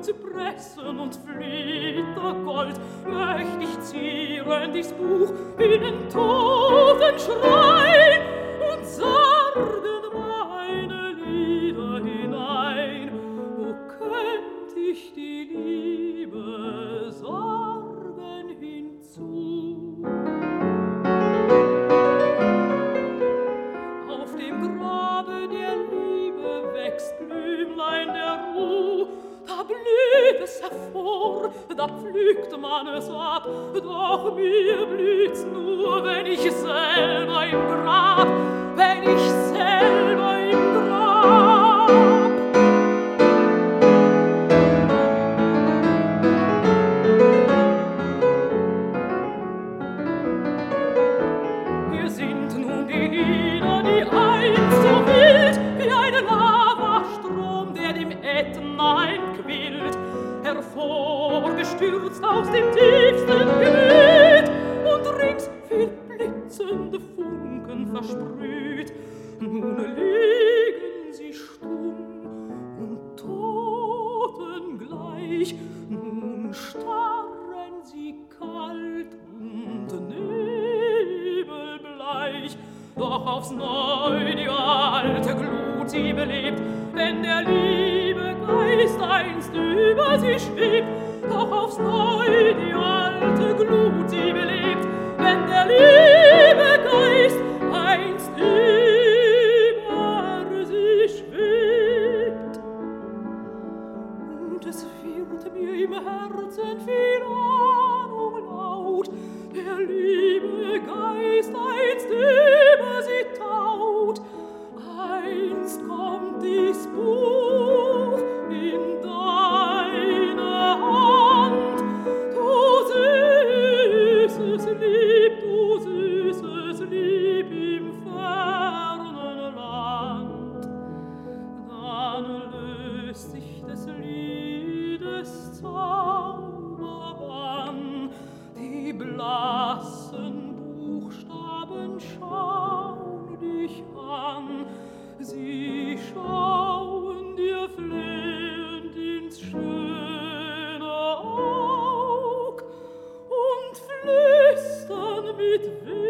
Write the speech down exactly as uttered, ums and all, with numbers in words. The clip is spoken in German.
Zypressen und Flittergold, möcht ich zieren dies Buch in den Totenschrein und sorgen meine Lieder hinein. O könnt ich die Liebe sorgen hinzu. Auf dem Grabe der Liebe wächst Blümlein der Ruh, da blüht es hervor, da pflückt man es ab, doch mir blüht's nur, wenn ich selber im Grab, wenn ich selber im Grab. Hier sind nun die Lieder, die einst so wild, wie ein Lavastrom, der dem Ätna entquillt, hervorgestürzt aus dem tiefsten Gemüt und rings viel blitzende Funken versprüht. Nun liegen sie stumm und totengleich, nun starren sie kalt und nebelbleich. Doch aufs Neu die alte Glut sie belebt, wenn der liebe Geist einst über sie schwebt. Doch aufs Neu die alte Glut sie belebt, wenn der liebe Geist einst über sie schwebt. Und es wird mir im Herzen viel Ahnung laut, der liebe Geist einst über sie taut. Einst kommt dies Buch in deine Hand, du süßes Lieb, du süßes Lieb im fernen Land. Dann löst sich des Liedes Zauberbann, die blassen Buchstaben schauen dich an, sie schauen dir flehend ins schöne Aug und flüstern mit Weh.